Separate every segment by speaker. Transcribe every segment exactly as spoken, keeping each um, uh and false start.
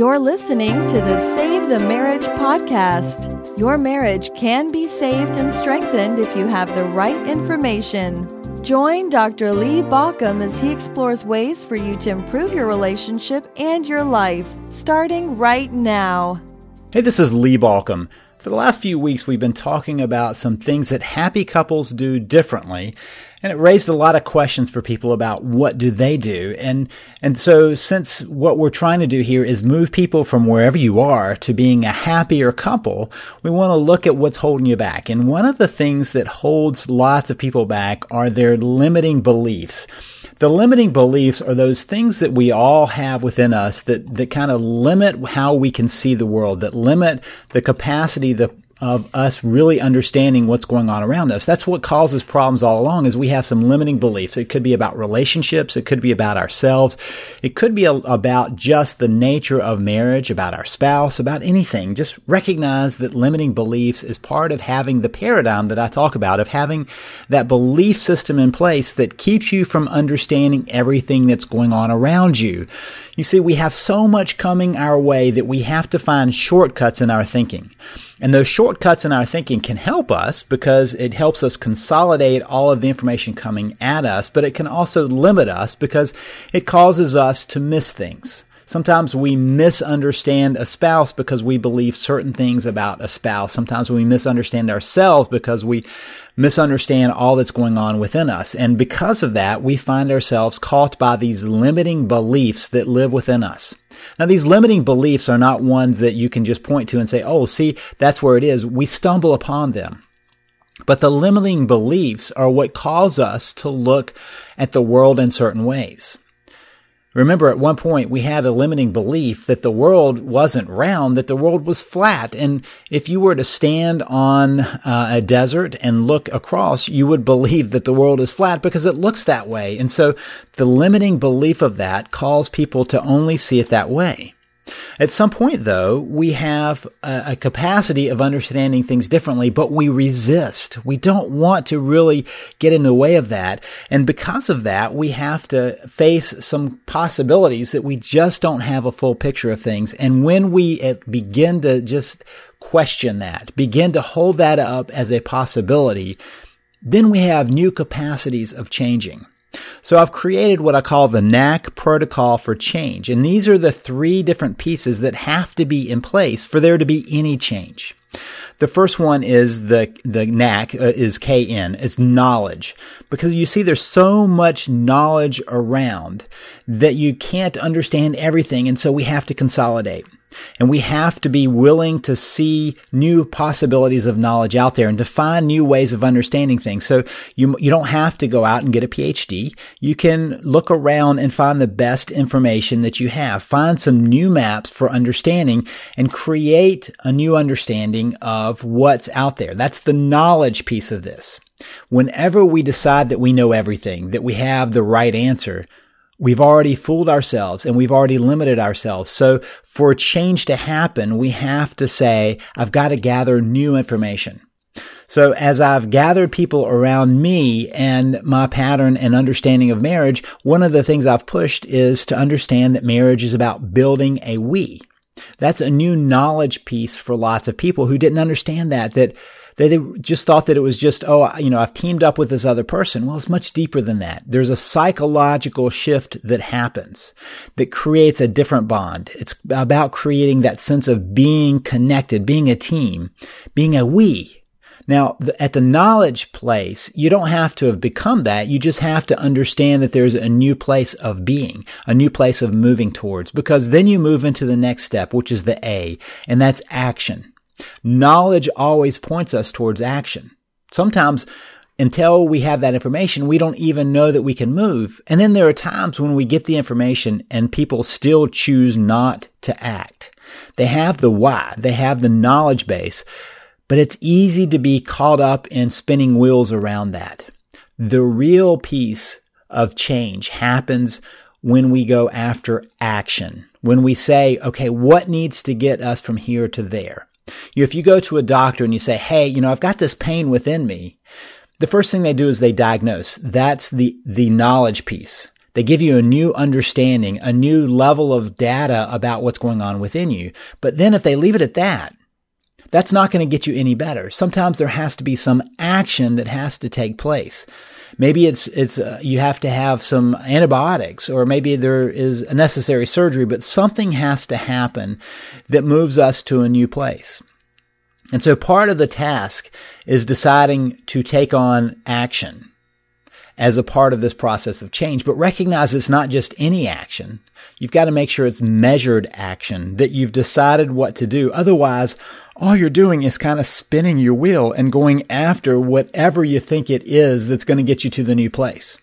Speaker 1: You're listening to the Save the Marriage podcast. Your marriage can be saved and strengthened if you have the right information. Join Doctor Lee Baucom as he explores ways for you to improve your relationship and your life, starting right now.
Speaker 2: Hey, this is Lee Baucom. For the last few weeks, we've been talking about some things that happy couples do differently, and it raised a lot of questions for people about what do they do. And and so since what we're trying to do here is move people from wherever you are to being a happier couple, we want to look at what's holding you back. And one of the things that holds lots of people back are their limiting beliefs. The limiting beliefs are those things that we all have within us that, that kind of limit how we can see the world, that limit the capacity the, of us really understanding what's going on around us. That's what causes problems all along, is we have some limiting beliefs. It could be about relationships. It could be about ourselves. It could be a, about just the nature of marriage, about our spouse, about anything. Just recognize that limiting beliefs is part of having the paradigm that I talk about, of having that belief system in place that keeps you from understanding everything that's going on around you. You see, we have so much coming our way that we have to find shortcuts in our thinking. And those shortcuts in our thinking can help us because it helps us consolidate all of the information coming at us, but it can also limit us because it causes us to miss things. Sometimes we misunderstand a spouse because we believe certain things about a spouse. Sometimes we misunderstand ourselves because we misunderstand all that's going on within us. And because of that, we find ourselves caught by these limiting beliefs that live within us. Now, these limiting beliefs are not ones that you can just point to and say, oh, see, that's where it is. We stumble upon them. But the limiting beliefs are what cause us to look at the world in certain ways. Remember, at one point, we had a limiting belief that the world wasn't round, that the world was flat. And if you were to stand on uh, a desert and look across, you would believe that the world is flat because it looks that way. And so the limiting belief of that calls people to only see it that way. At some point, though, we have a, a capacity of understanding things differently, but we resist. We don't want to really get in the way of that. And because of that, we have to face some possibilities that we just don't have a full picture of things. And when we begin to just question that, begin to hold that up as a possibility, then we have new capacities of changing. So I've created what I call the N A C protocol for change. And these are the three different pieces that have to be in place for there to be any change. The first one is the, the N A C uh, is K N. It's knowledge. Because you see, there's so much knowledge around that you can't understand everything. And so we have to consolidate. And we have to be willing to see new possibilities of knowledge out there and to find new ways of understanding things. So you you don't have to go out and get a P H D. You can look around and find the best information that you have. Find some new maps for understanding and create a new understanding of what's out there. That's the knowledge piece of this. Whenever we decide that we know everything, that we have the right answer, we've already fooled ourselves and we've already limited ourselves. So for change to happen, we have to say, I've got to gather new information. So as I've gathered people around me and my pattern and understanding of marriage, one of the things I've pushed is to understand that marriage is about building a we. That's a new knowledge piece for lots of people who didn't understand that, that They just thought that it was just, oh, you know, I've teamed up with this other person. Well, it's much deeper than that. There's a psychological shift that happens that creates a different bond. It's about creating that sense of being connected, being a team, being a we. Now, at the knowledge place, you don't have to have become that. You just have to understand that there's a new place of being, a new place of moving towards, because then you move into the next step, which is the A, and that's action. Knowledge always points us towards action. Sometimes, until we have that information, we don't even know that we can move. And then there are times when we get the information and people still choose not to act. They have the why, they have the knowledge base, but it's easy to be caught up in spinning wheels around that. The real piece of change happens when we go after action, when we say, okay, what needs to get us from here to there? If you go to a doctor and you say, hey, you know, I've got this pain within me, the first thing they do is they diagnose. That's the, the knowledge piece. They give you a new understanding, a new level of data about what's going on within you. But then if they leave it at that, that's not going to get you any better. Sometimes there has to be some action that has to take place. Maybe it's it's uh, you have to have some antibiotics, or maybe there is a necessary surgery, but something has to happen that moves us to a new place. And so part of the task is deciding to take on action as a part of this process of change, but recognize it's not just any action. You've got to make sure it's measured action, that you've decided what to do. Otherwise, all you're doing is kind of spinning your wheel and going after whatever you think it is that's going to get you to the new place.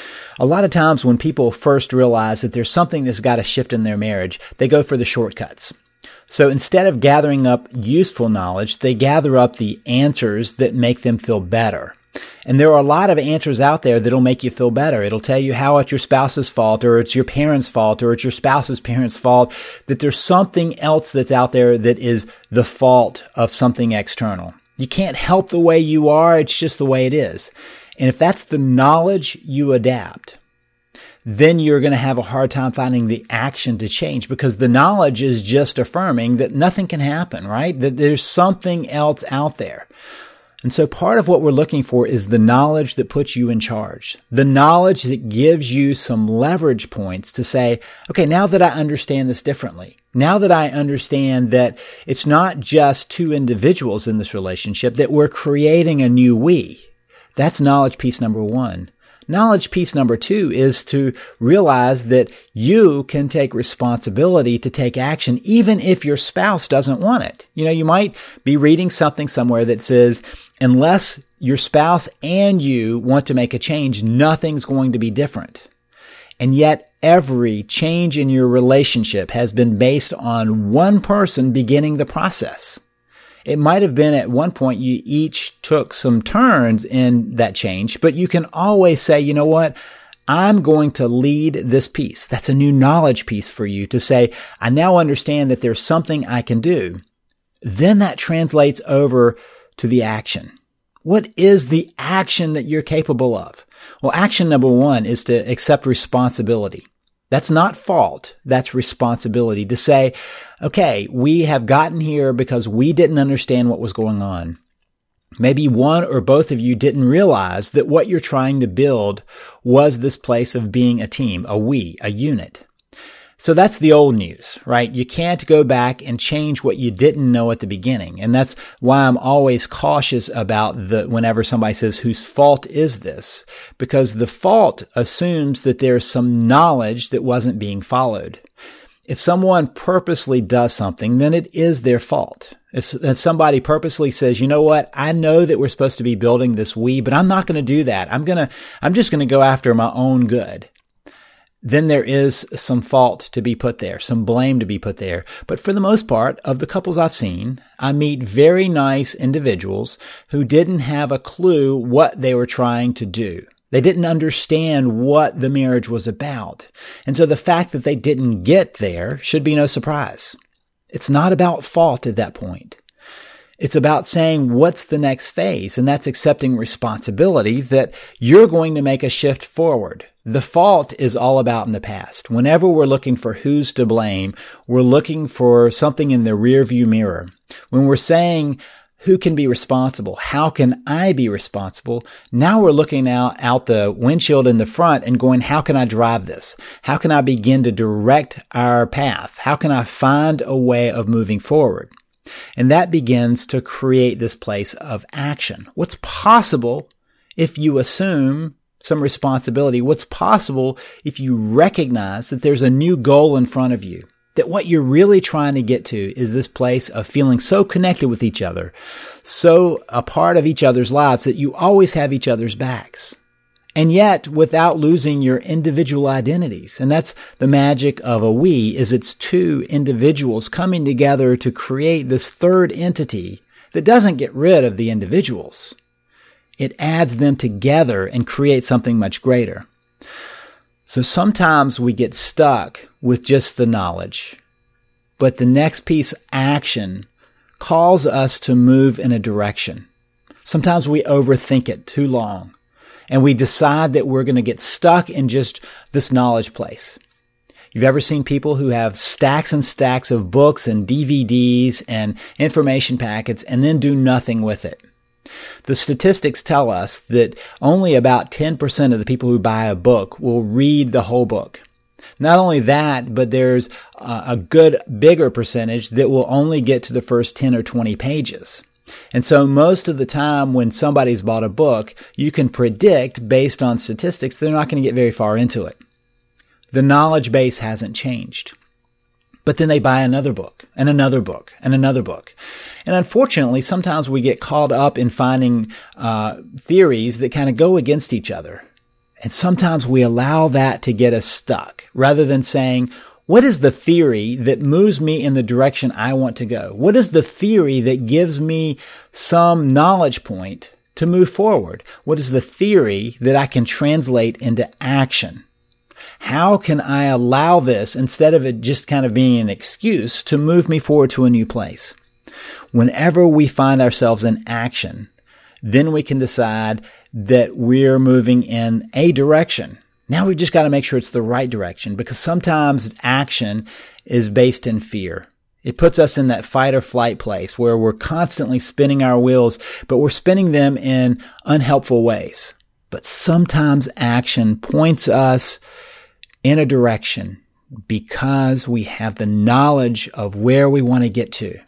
Speaker 2: A lot of times when people first realize that there's something that's got to shift in their marriage, they go for the shortcuts. So instead of gathering up useful knowledge, they gather up the answers that make them feel better. And there are a lot of answers out there that'll make you feel better. It'll tell you how it's your spouse's fault, or it's your parents' fault, or it's your spouse's parents' fault, that there's something else that's out there that is the fault of something external. You can't help the way you are. It's just the way it is. And if that's the knowledge you adapt, then you're going to have a hard time finding the action to change, because the knowledge is just affirming that nothing can happen, right? That there's something else out there. And so part of what we're looking for is the knowledge that puts you in charge, the knowledge that gives you some leverage points to say, okay, now that I understand this differently, now that I understand that it's not just two individuals in this relationship, that we're creating a new we. That's knowledge piece number one. Knowledge piece number two is to realize that you can take responsibility to take action, even if your spouse doesn't want it. You know, you might be reading something somewhere that says, unless your spouse and you want to make a change, nothing's going to be different. And yet every change in your relationship has been based on one person beginning the process. It might have been at one point you each took some turns in that change, but you can always say, you know what? I'm going to lead this piece. That's a new knowledge piece for you to say, I now understand that there's something I can do. Then that translates over to the action. What is the action that you're capable of? Well, action number one is to accept responsibility. That's not fault. That's responsibility to say, okay, we have gotten here because we didn't understand what was going on. Maybe one or both of you didn't realize that what you're trying to build was this place of being a team, a we, a unit. So that's the old news, right? You can't go back and change what you didn't know at the beginning. And that's why I'm always cautious about the, whenever somebody says, whose fault is this? Because the fault assumes that there's some knowledge that wasn't being followed. If someone purposely does something, then it is their fault. If, if somebody purposely says, you know what, I know that we're supposed to be building this we, but I'm not going to do that. I'm going to, I'm just going to go after my own good. Then there is some fault to be put there, some blame to be put there. But for the most part of the couples I've seen, I meet very nice individuals who didn't have a clue what they were trying to do. They didn't understand what the marriage was about. And so the fact that they didn't get there should be no surprise. It's not about fault at that point. It's about saying, what's the next phase? And that's accepting responsibility that you're going to make a shift forward. The fault is all about in the past. Whenever we're looking for who's to blame, we're looking for something in the rearview mirror. When we're saying, who can be responsible? How can I be responsible? Now we're looking out, out the windshield in the front and going, how can I drive this? How can I begin to direct our path? How can I find a way of moving forward? And that begins to create this place of action. What's possible if you assume some responsibility? What's possible if you recognize that there's a new goal in front of you? That what you're really trying to get to is this place of feeling so connected with each other, so a part of each other's lives that you always have each other's backs. And yet, without losing your individual identities. And that's the magic of a we, is it's two individuals coming together to create this third entity that doesn't get rid of the individuals. It adds them together and creates something much greater. So sometimes we get stuck with just the knowledge, but the next piece, action, calls us to move in a direction. Sometimes we overthink it too long. And we decide that we're going to get stuck in just this knowledge place. You've ever seen people who have stacks and stacks of books and D V Ds and information packets and then do nothing with it? The statistics tell us that only about ten percent of the people who buy a book will read the whole book. Not only that, but there's a good bigger percentage that will only get to the first ten or twenty pages. And so most of the time when somebody's bought a book, you can predict based on statistics they're not going to get very far into it. The knowledge base hasn't changed. But then they buy another book and another book and another book. And unfortunately, sometimes we get caught up in finding uh, theories that kind of go against each other. And sometimes we allow that to get us stuck rather than saying, what is the theory that moves me in the direction I want to go? What is the theory that gives me some knowledge point to move forward? What is the theory that I can translate into action? How can I allow this, instead of it just kind of being an excuse, to move me forward to a new place? Whenever we find ourselves in action, then we can decide that we're moving in a direction. Now we've just got to make sure it's the right direction, because sometimes action is based in fear. It puts us in that fight or flight place where we're constantly spinning our wheels, but we're spinning them in unhelpful ways. But sometimes action points us in a direction because we have the knowledge of where we want to get to.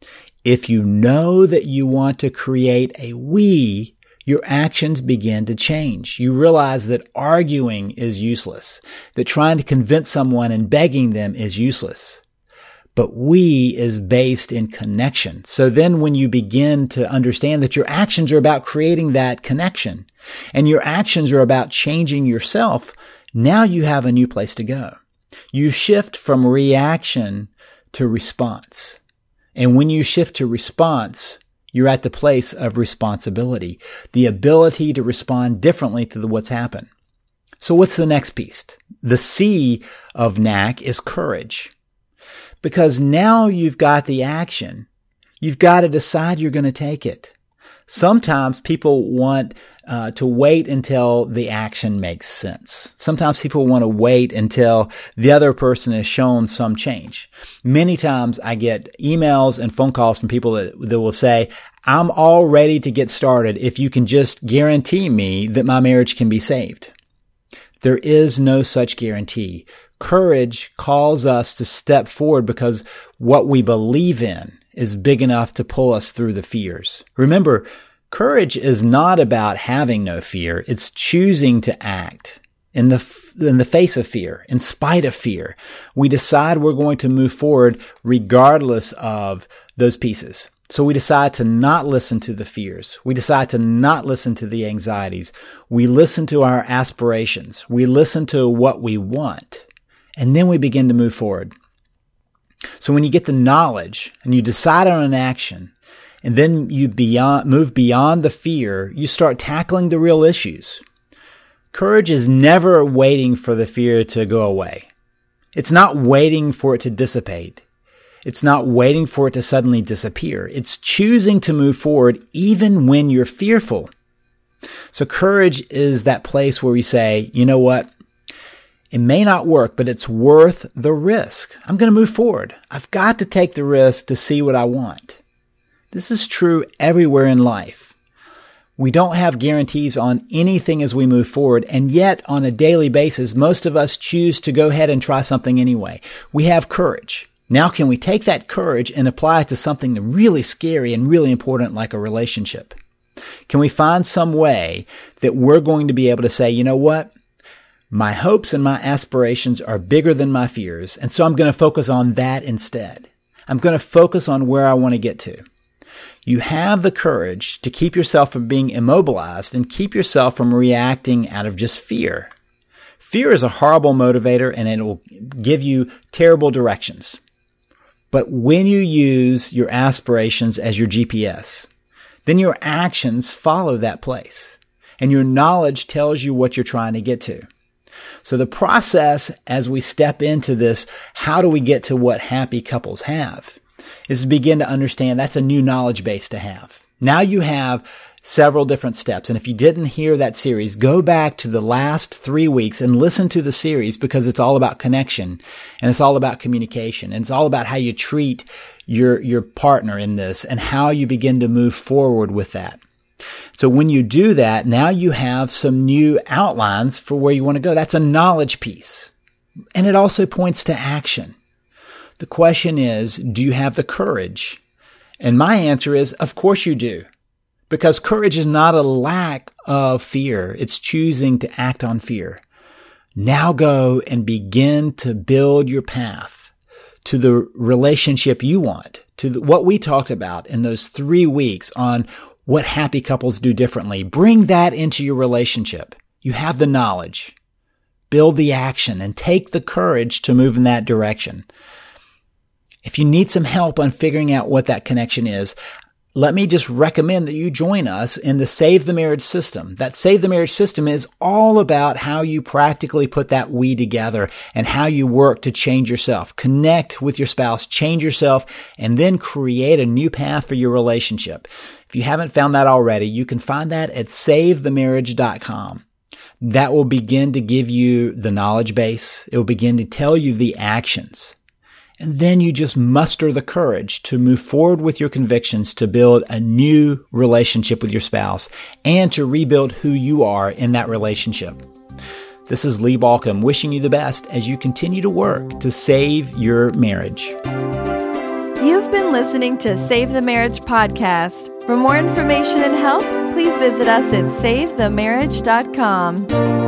Speaker 2: If you know that you want to create a we, your actions begin to change. You realize that arguing is useless, that trying to convince someone and begging them is useless. But we is based in connection. So then when you begin to understand that your actions are about creating that connection and your actions are about changing yourself, now you have a new place to go. You shift from reaction to response. And when you shift to response, you're at the place of responsibility, the ability to respond differently to what's happened. So what's the next piece? The C of N A C is courage. Because now you've got the action. You've got to decide you're going to take it. Sometimes people want uh, to wait until the action makes sense. Sometimes people want to wait until the other person has shown some change. Many times I get emails and phone calls from people that, that will say, I'm all ready to get started if you can just guarantee me that my marriage can be saved. There is no such guarantee. Courage calls us to step forward because what we believe in is big enough to pull us through the fears. Remember, courage is not about having no fear. It's choosing to act in the in the face of fear, in spite of fear. We decide we're going to move forward regardless of those pieces. So we decide to not listen to the fears. We decide to not listen to the anxieties. We listen to our aspirations. We listen to what we want. And then we begin to move forward. So when you get the knowledge and you decide on an action, and then you beyond, move beyond the fear, you start tackling the real issues. Courage is never waiting for the fear to go away. It's not waiting for it to dissipate. It's not waiting for it to suddenly disappear. It's choosing to move forward even when you're fearful. So courage is that place where we say, you know what? It may not work, but it's worth the risk. I'm going to move forward. I've got to take the risk to see what I want. This is true everywhere in life. We don't have guarantees on anything as we move forward, and yet on a daily basis, most of us choose to go ahead and try something anyway. We have courage. Now, can we take that courage and apply it to something really scary and really important like a relationship? Can we find some way that we're going to be able to say, you know what? My hopes and my aspirations are bigger than my fears, and so I'm going to focus on that instead. I'm going to focus on where I want to get to. You have the courage to keep yourself from being immobilized and keep yourself from reacting out of just fear. Fear is a horrible motivator, and it will give you terrible directions. But when you use your aspirations as your G P S, then your actions follow that place, and your knowledge tells you what you're trying to get to. So the process as we step into this, how do we get to what happy couples have, is to begin to understand that's a new knowledge base to have. Now you have several different steps. And if you didn't hear that series, go back to the last three weeks and listen to the series, because it's all about connection and it's all about communication. And it's all about how you treat your, your partner in this and how you begin to move forward with that. So when you do that, now you have some new outlines for where you want to go. That's a knowledge piece. And it also points to action. The question is, do you have the courage? And my answer is, of course you do. Because courage is not a lack of fear. It's choosing to act on fear. Now go and begin to build your path to the relationship you want, to the, what we talked about in those three weeks on what happy couples do differently. Bring that into your relationship. You have the knowledge. Build the action and take the courage to move in that direction. If you need some help on figuring out what that connection is, let me just recommend that you join us in the Save the Marriage System. That Save the Marriage System is all about how you practically put that we together and how you work to change yourself, connect with your spouse, change yourself, and then create a new path for your relationship. If you haven't found that already, you can find that at save the marriage dot com. That will begin to give you the knowledge base. It will begin to tell you the actions. And then you just muster the courage to move forward with your convictions to build a new relationship with your spouse and to rebuild who you are in that relationship. This is Lee Baucom wishing you the best as you continue to work to save your marriage.
Speaker 1: You've been listening to Save the Marriage Podcast. For more information and help, please visit us at save the marriage dot com.